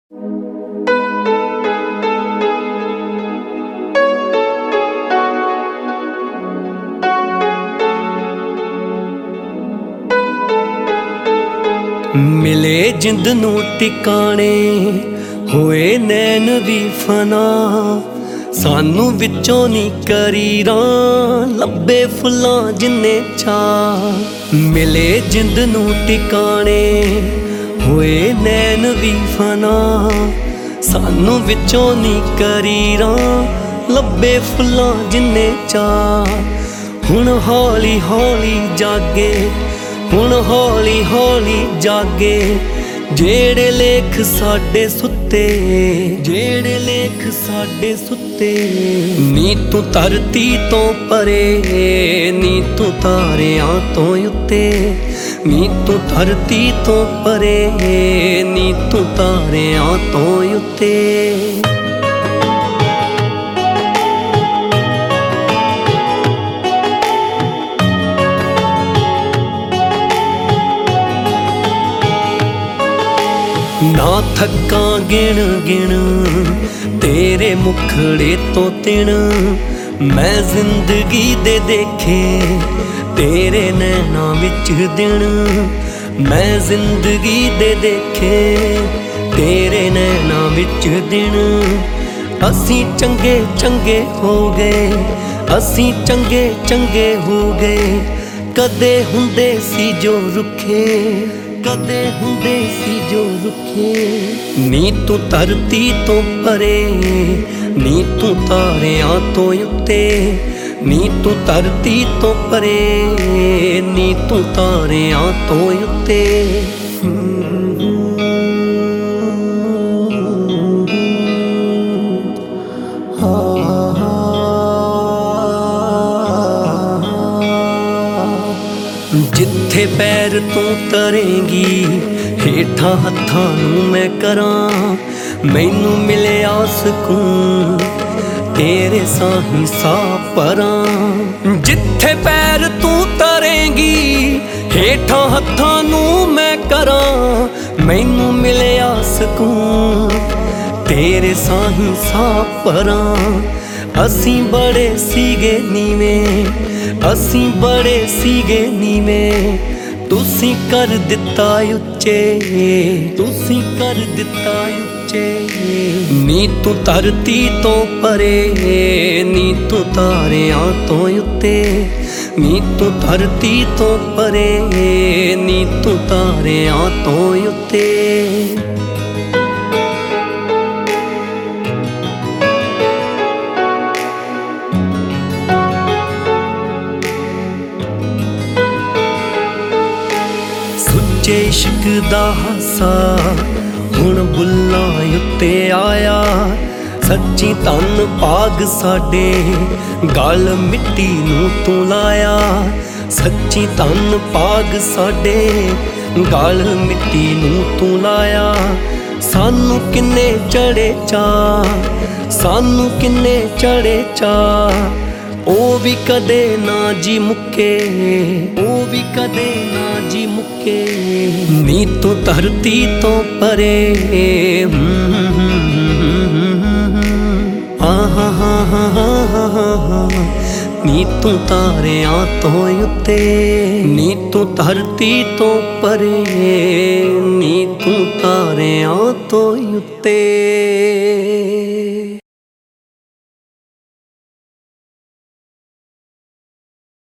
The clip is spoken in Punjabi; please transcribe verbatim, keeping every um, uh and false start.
ਮਿਲੇ ਜਿੰਦ ਨੂੰ ਟਿਕਾਣੇ ਹੋਏ ਨੈਣ ਵੀ ਫਨਾ, ਸਾਨੂੰ ਵਿੱਚੋਂ ਨੀ ਕਰੀਰਾਂ ਲੱਭੇ ਫੁੱਲਾਂ ਜਿੰਨੇ ਚਾਅ। ਮਿਲੇ ਜਿੰਦ ਨੂੰ ਟਿਕਾਣੇ ਹੋਏ ਨੈਣ ਵੀ ਫਨਾ, ਸਾਨੂੰ ਵਿੱਚੋਂ ਨੀ ਕਰੀਰਾਂ ਲੱਭੇ ਫੁੱਲਾਂ ਜਿੰਨੇ ਚਾਅ। ਹੁਣ ਹੌਲੀ ਹੌਲੀ ਜਾਗੇ, ਹੁਣ ਹੌਲੀ ਹੌਲੀ ਜਾਗੇ ਜਿਹੜੇ ਲੇਖ ਸਾਡੇ ਸੁੱਤੇ, ਜਿਹੜੇ ਲੇਖ ਸਾਡੇ ਸੁੱਤੇ। ਨੀ ਤੂੰ ਧਰਤੀ ਤੋਂ ਪਰੇ, ਨੀ ਤੂੰ ਤਾਰਿਆਂ ਤੋਂ ਉੱਤੇ, ਨੀ ਤੂੰ ਧਰਤੀ ਤੋਂ ਪਰੇ, ਨੀ ਤੂੰ ਤਾਰਿਆਂ ਤੋਂ ਉੱਤੇ। ਨਾ ਥੱਕਾਂ ਗਿਣ ਗਿਣ ਤੇਰੇ ਮੁਖੜੇ ਤੋਂ ਤਿਣ, ਮੈਂ ਜ਼ਿੰਦਗੀ ਦੇ ਦੇਖੇ ਤੇਰੇ ਨੈਣਾਂ ਵਿੱਚ ਦਿਨ। ਮੈਂ ਜ਼ਿੰਦਗੀ ਦੇ ਦੇਖੇ ਤੇਰੇ ਨੈਣਾਂ ਵਿੱਚ ਦਿਨ। ਅਸੀਂ ਚੰਗੇ ਚੰਗੇ ਹੋ ਗਏ, ਅਸੀਂ ਚੰਗੇ ਚੰਗੇ ਹੋ ਗਏ। ਕਦੇ ਹੁੰਦੇ ਸੀ ਜੋ ਰੁੱਖੇ, ਕਦੇ ਹੁੰਦੇ ਸੀ ਜੋ ਰੁੱਖੇ। ਨੀ ਤੂੰ ਧਰਤੀ ਤੋਂ ਪਰੇ, ਨੀ ਤੂੰ ਤਾਰਿਆਂ ਤੋਂ ਉੱਤੇ, ਨੀ ਤੂੰ ਧਰਤੀ ਤੋਂ ਪਰੇ, ਨੀ ਤੂੰ ਤਾਰਿਆਂ ਤੋਂ ਉੱਤੇ। ਜਿੱਥੇ ਪੈਰ ਤੂੰ ਤਰੇਂਗੀ ਹੇਠਾਂ ਹੱਥਾਂ ਨੂੰ ਮੈਂ ਕਰਾਂ, ਮੈਨੂੰ ਮਿਲਿਆ ਸਕੂਨ ਤੇਰੇ ਸਾਹੀਂ ਸਾਹ ਭਰਾਂ। ਜਿੱਥੇ ਪੈਰ ਤੂੰ ਤਰੇਂਗੀ ਹੇਠਾਂ ਹੱਥਾਂ ਨੂੰ ਮੈਂ ਕਰਾਂ, ਮੈਨੂੰ ਮਿਲਿਆ ਸਕੂਨ ਤੇਰੇ ਸਾਹੀਂ ਸਾਹ ਭਰਾਂ। ਅਸੀਂ ਬੜੇ ਸੀਗੇ ਨੀਵੇਂ, ਅਸੀਂ ਬੜੇ ਸੀਗੇ ਨੀਵੇਂ, ਤੁਸੀਂ ਕਰ ਦਿੱਤਾ ਉੱਚੇ, ਤੁਸੀਂ ਕਰ ਦਿੱਤਾ ਉੱਚੇ। ਨੀ ਤੂੰ ਧਰਤੀ ਤੋਂ ਪਰੇ, ਨੀ ਤੂੰ ਤਾਰਿਆਂ ਤੋਂ ਉੱਤੇ, ਨੀ ਤੂੰ ਧਰਤੀ ਤੋਂ ਪਰੇ, ਨੀ ਤੂੰ ਤਾਰਿਆਂ ਤੋਂ ਉੱਤੇ। ਇਸ਼ਕ ਦਾ ਹਾਸਾ ਹੁਣ ਬੁੱਲਾਂ ਉੱਤੇ ਆਇਆ, ਸੱਚੀ ਧੰਨ ਭਾਗ ਸਾਡੇ ਗਲ ਮਿੱਟੀ ਨੂੰ ਤੂੰ ਲਾਇਆ। ਸੱਚੀ ਧੰਨ ਭਾਗ ਸਾਡੇ ਗਲ ਮਿੱਟੀ ਨੂੰ ਤੂੰ ਲਾਇਆ। ਸਾਨੂੰ ਕਿੰਨੇ ਚੜੇ ਚਾਅ, ਸਾਨੂੰ ਕਿੰਨੇ ਚੜੇ ਚਾਅ। ਉਹ ਵੀ ਕਦੇ ਨਾ ਜੀ ਮੁੱਕੇ, ਉਹ ਵੀ ਕਦੇ ਨਾ ਜੀ ਮੁੱਕੇ। ਨੀ ਤੂੰ ਧਰਤੀ ਤੋਂ ਪਰੇ, ਆਹਾ ਹਾ ਹਾ ਹਾ। ਨੀ ਤੂੰ ਤਾਰਿਆਂ ਤੋਂ ਉੱਤੇ, ਨੀ ਤੂੰ ਧਰਤੀ ਤੋਂ ਪਰੇ, ਨੀ ਤੂੰ ਤਾਰਿਆਂ ਤੋਂ ਉੱਤੇ।